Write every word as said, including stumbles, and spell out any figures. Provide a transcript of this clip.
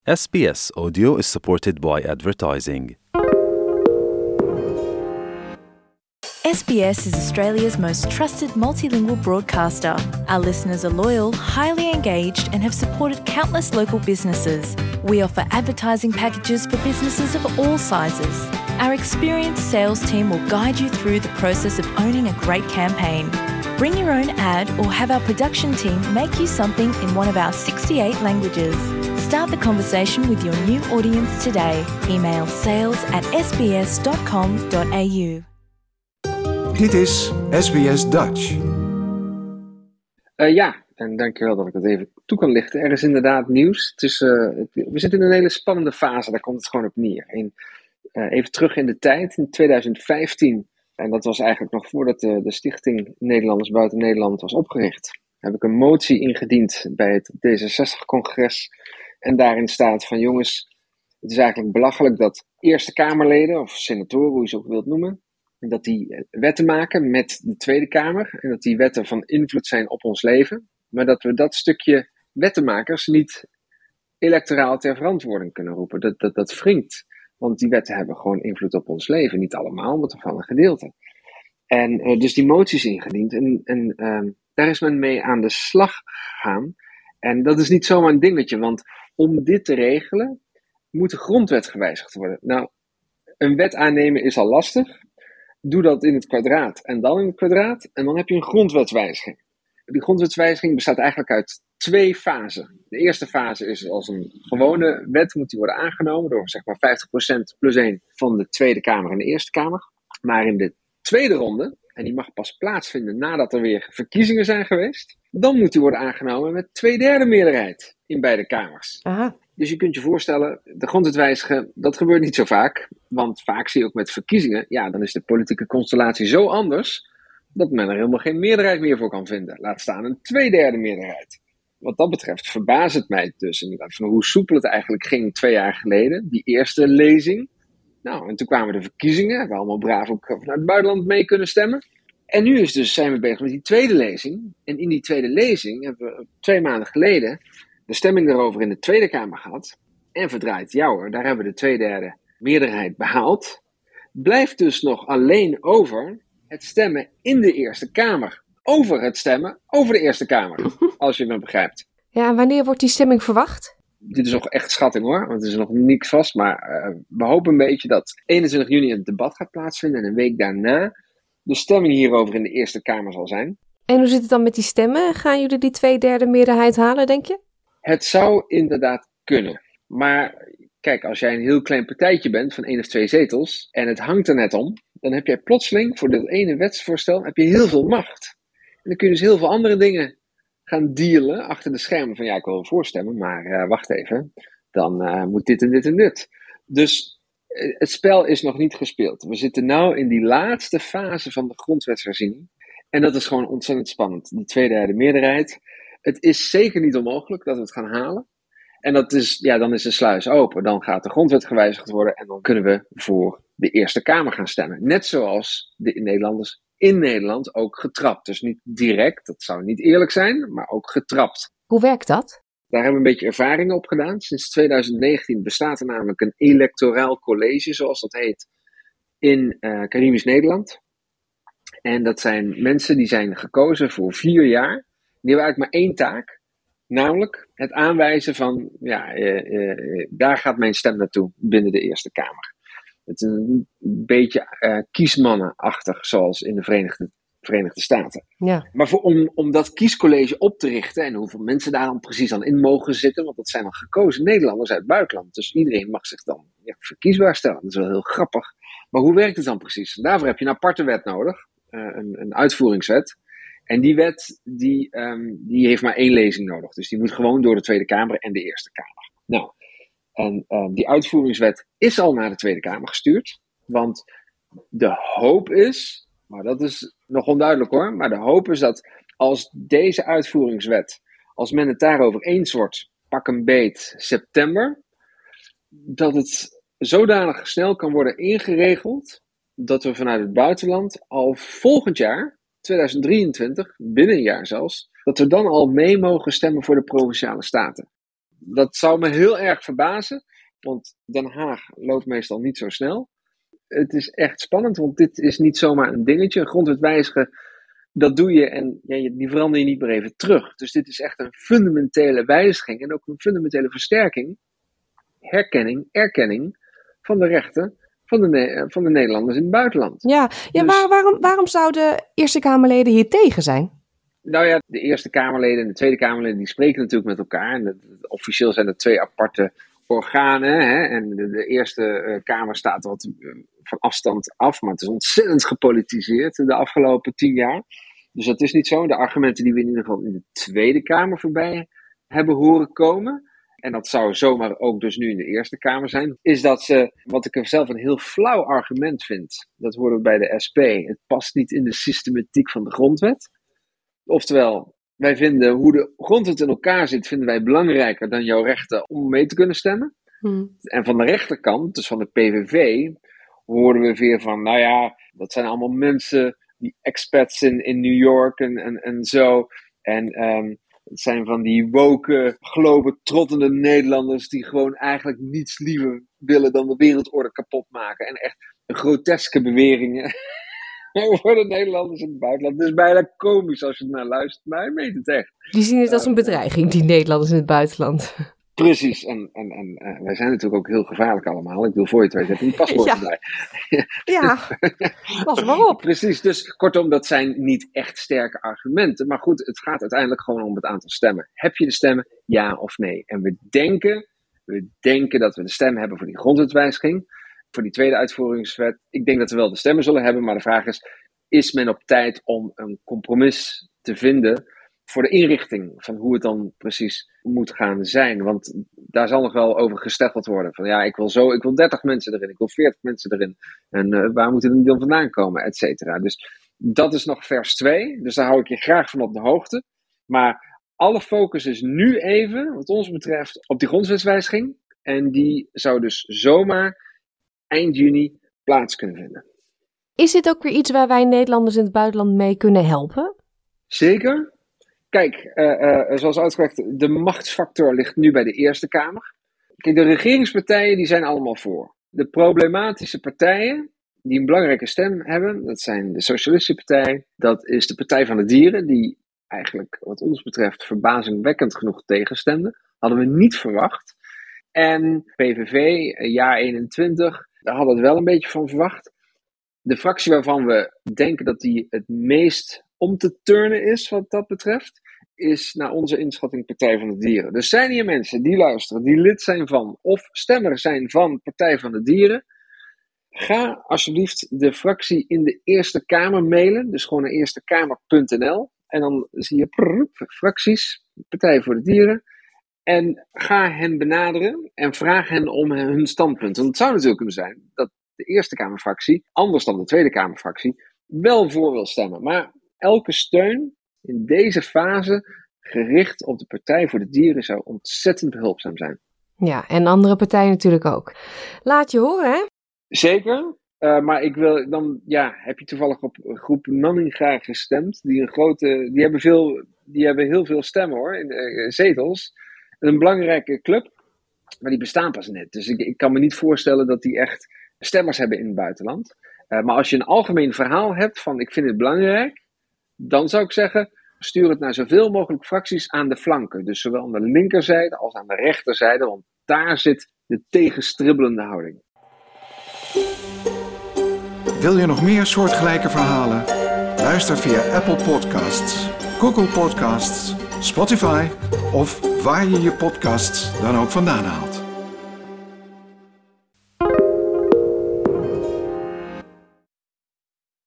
S B S Audio is supported by advertising. S B S is Australia's most trusted multilingual broadcaster. Our listeners are loyal, highly engaged, and have supported countless local businesses. We offer advertising packages for businesses of all sizes. Our experienced sales team will guide you through the process of owning a great campaign. Bring your own ad or have our production team make you something in one of our sixty-eight languages. Start the conversation with your new audience today. Email sales at s b s dot com dot a u. Dit is S B S Dutch. Uh, ja, en dankjewel dat ik dat even toe kan lichten. Er is inderdaad nieuws. Het is, uh, het, we zitten in een hele spannende fase, daar komt het gewoon op neer. En, uh, even terug in de tijd, in twintig vijftien, en dat was eigenlijk nog voordat de, de Stichting Nederlanders Buiten Nederland was opgericht, heb ik een motie ingediend bij het D zesenzestig-congres. En daarin staat van jongens, het is eigenlijk belachelijk dat Eerste Kamerleden, of senatoren, hoe je ze ook wilt noemen, dat die wetten maken met de Tweede Kamer. En dat die wetten van invloed zijn op ons leven. Maar dat we dat stukje wettenmakers niet electoraal ter verantwoording kunnen roepen. Dat, dat, dat wringt. Want die wetten hebben gewoon invloed op ons leven. Niet allemaal, maar toch wel een gedeelte. En uh, dus die moties ingediend. En, en uh, daar is men mee aan de slag gegaan. En dat is niet zomaar een dingetje. Want om dit te regelen, moet de grondwet gewijzigd worden. Nou, een wet aannemen is al lastig. Doe dat in het kwadraat en dan in het kwadraat. En dan heb je een grondwetswijziging. Die grondwetswijziging bestaat eigenlijk uit twee fasen. De eerste fase is als een gewone wet moet die worden aangenomen door zeg maar vijftig procent plus één van de Tweede Kamer en de Eerste Kamer. Maar in de tweede ronde, en die mag pas plaatsvinden nadat er weer verkiezingen zijn geweest, dan moet die worden aangenomen met twee derde meerderheid in beide kamers. Aha. Dus je kunt je voorstellen, de grondwet wijzigen, dat gebeurt niet zo vaak. Want vaak zie je ook met verkiezingen, ja, dan is de politieke constellatie zo anders, dat men er helemaal geen meerderheid meer voor kan vinden. Laat staan een tweederde meerderheid. Wat dat betreft verbaast het mij dus inderdaad van hoe soepel het eigenlijk ging twee jaar geleden. Die eerste lezing. Nou, en toen kwamen de verkiezingen. Hebben we allemaal braaf ook vanuit het buitenland mee kunnen stemmen. En nu is dus, zijn we bezig met die tweede lezing. En in die tweede lezing hebben we twee maanden geleden de stemming daarover in de Tweede Kamer gehad. En verdraaid, ja hoor, daar hebben we de tweederde meerderheid behaald. Blijft dus nog alleen over het stemmen in de Eerste Kamer. Over het stemmen over de Eerste Kamer. Als je me begrijpt. Ja, en wanneer wordt die stemming verwacht? Dit is nog echt schatting hoor, want er is nog niks vast. Maar uh, we hopen een beetje dat eenentwintig juni het debat gaat plaatsvinden. En een week daarna de stemming hierover in de Eerste Kamer zal zijn. En hoe zit het dan met die stemmen? Gaan jullie die tweederde meerderheid halen, denk je? Het zou inderdaad kunnen. Maar kijk, als jij een heel klein partijtje bent van één of twee zetels en het hangt er net om, dan heb jij plotseling voor dit ene wetsvoorstel heb je heel veel macht. En dan kun je dus heel veel andere dingen gaan dealen achter de schermen van ja, ik wil wel voorstemmen, maar uh, wacht even, dan uh, moet dit en dit en dit. Dus uh, het spel is nog niet gespeeld. We zitten nu in die laatste fase van de grondwetsherziening en dat is gewoon ontzettend spannend. Die tweederde meerderheid. Het is zeker niet onmogelijk dat we het gaan halen. En dat is, ja, dan is de sluis open. Dan gaat de grondwet gewijzigd worden en dan kunnen we voor de Eerste Kamer gaan stemmen. Net zoals de Nederlanders in Nederland ook getrapt. Dus niet direct, dat zou niet eerlijk zijn, maar ook getrapt. Hoe werkt dat? Daar hebben we een beetje ervaringen op gedaan. Sinds twintig negentien bestaat er namelijk een electoraal college, zoals dat heet, in uh, Caribisch Nederland. En dat zijn mensen die zijn gekozen voor vier jaar. Die hebben eigenlijk maar één taak. Namelijk het aanwijzen van, ja, uh, uh, daar gaat mijn stem naartoe binnen de Eerste Kamer. Het is een beetje uh, kiesmannenachtig, zoals in de Verenigde, Verenigde Staten. Ja. Maar voor, om, om dat kiescollege op te richten en hoeveel mensen daar dan precies dan in mogen zitten, want dat zijn dan gekozen Nederlanders uit het buitenland. Dus iedereen mag zich dan ja, verkiesbaar stellen. Dat is wel heel grappig. Maar hoe werkt het dan precies? Daarvoor heb je een aparte wet nodig, uh, een, een uitvoeringswet. En die wet, die, um, die heeft maar één lezing nodig. Dus die moet gewoon door de Tweede Kamer en de Eerste Kamer. Nou, en uh, die uitvoeringswet is al naar de Tweede Kamer gestuurd. Want de hoop is, maar dat is nog onduidelijk hoor. Maar de hoop is dat als deze uitvoeringswet, als men het daarover eens wordt, pak een beet september. Dat het zodanig snel kan worden ingeregeld, dat we vanuit het buitenland al volgend jaar, tweeduizend drieëntwintig, binnen een jaar zelfs, dat we dan al mee mogen stemmen voor de Provinciale Staten. dat zou me heel erg verbazen, want Den Haag loopt meestal niet zo snel. Het is echt spannend, want dit is niet zomaar een dingetje. Een grondwet wijzigen, dat doe je en ja, die verander je niet meer even terug. Dus dit is echt een fundamentele wijziging en ook een fundamentele versterking, herkenning, erkenning van de rechten van de, ne- van de Nederlanders in het buitenland. Ja, ja Dus- waar, waarom, waarom zouden Eerste Kamerleden hier tegen zijn? Nou ja, de Eerste Kamerleden en de Tweede Kamerleden die spreken natuurlijk met elkaar. En dat- dat- officieel zijn er twee aparte organen. Hè? En de, de Eerste uh, Kamer staat wat uh, van afstand af, maar het is ontzettend gepolitiseerd de afgelopen tien jaar. Dus dat is niet zo. De argumenten die we in ieder geval in de Tweede Kamer voorbij hebben horen komen, en dat zou zomaar ook dus nu in de Eerste Kamer zijn, is dat ze, wat ik er zelf een heel flauw argument vind, dat horen we bij de S P, het past niet in de systematiek van de grondwet. Oftewel, wij vinden hoe de grondwet in elkaar zit, vinden wij belangrijker dan jouw rechten om mee te kunnen stemmen. Hmm. En van de rechterkant, dus van de P V V, hoorden we weer van, nou ja, dat zijn allemaal mensen, die expats in, in New York en, en, en zo. En um, het zijn van die woke, globetrottende Nederlanders die gewoon eigenlijk niets liever willen dan de wereldorde kapot maken. En echt groteske beweringen voor de Nederlanders in het buitenland. Het is bijna komisch als je er naar luistert, maar hij meent het echt. Die zien het als een bedreiging, die Nederlanders in het buitenland. Precies, en, en, en uh, wij zijn natuurlijk ook heel gevaarlijk allemaal. Ik wil voor je het weet, heb je een paspoort Ja. erbij. Ja, pas maar op. Precies, dus kortom, dat zijn niet echt sterke argumenten. Maar goed, het gaat uiteindelijk gewoon om het aantal stemmen. Heb je de stemmen, ja of nee? En we denken, we denken dat we de stem hebben voor die grondwetwijziging, voor die tweede uitvoeringswet. Ik denk dat we wel de stemmen zullen hebben, maar de vraag is, is men op tijd om een compromis te vinden voor de inrichting van hoe het dan precies moet gaan zijn? Want daar zal nog wel over gesteggeld worden. Van ja, ik wil zo, ik wil dertig mensen erin, ik wil veertig mensen erin. En uh, waar moeten die dan vandaan komen, et cetera. Dus dat is nog vers twee. Dus daar hou ik je graag van op de hoogte. Maar alle focus is nu even, wat ons betreft, op die grondwetswijziging. En die zou dus zomaar eind juni plaats kunnen vinden. Is dit ook weer iets waar wij Nederlanders in het buitenland mee kunnen helpen? Zeker. Kijk, uh, uh, zoals uitgelegd, de machtsfactor ligt nu bij de Eerste Kamer. Kijk, de regeringspartijen die zijn allemaal voor. De problematische partijen die een belangrijke stem hebben, dat zijn de Socialistische Partij, dat is de Partij van de Dieren, die eigenlijk wat ons betreft verbazingwekkend genoeg tegenstemde. Hadden we niet verwacht. En P V V, jaar eenentwintig, daar hadden we het wel een beetje van verwacht. De fractie waarvan we denken dat die het meest om te turnen is wat dat betreft, is naar onze inschatting Partij van de Dieren. Dus zijn hier mensen die luisteren, die lid zijn van of stemmer zijn van Partij van de Dieren, ga alsjeblieft de fractie in de Eerste Kamer mailen, dus gewoon naar eerstekamer punt n l en dan zie je prrr, fracties, Partij voor de Dieren, en ga hen benaderen en vraag hen om hun standpunt. Want het zou natuurlijk kunnen zijn dat de Eerste Kamerfractie, anders dan de Tweede Kamerfractie, wel voor wil stemmen. Maar elke steun in deze fase gericht op de Partij voor de Dieren zou ontzettend behulpzaam zijn. Ja, en andere partijen natuurlijk ook. Laat je horen, hè? Zeker, uh, maar ik wil dan, ja, heb je toevallig op groep Nanninga gestemd? Die, een grote, die, hebben veel, die hebben heel veel stemmen hoor, in, uh, zetels. Een belangrijke club, maar die bestaan pas net. Dus ik, ik kan me niet voorstellen dat die echt stemmers hebben in het buitenland. Uh, maar als je een algemeen verhaal hebt van ik vind het belangrijk, dan zou ik zeggen, stuur het naar zoveel mogelijk fracties aan de flanken. Dus zowel aan de linkerzijde als aan de rechterzijde, want daar zit de tegenstribbelende houding. Wil je nog meer soortgelijke verhalen? Luister via Apple Podcasts, Google Podcasts, Spotify of waar je je podcasts dan ook vandaan haalt.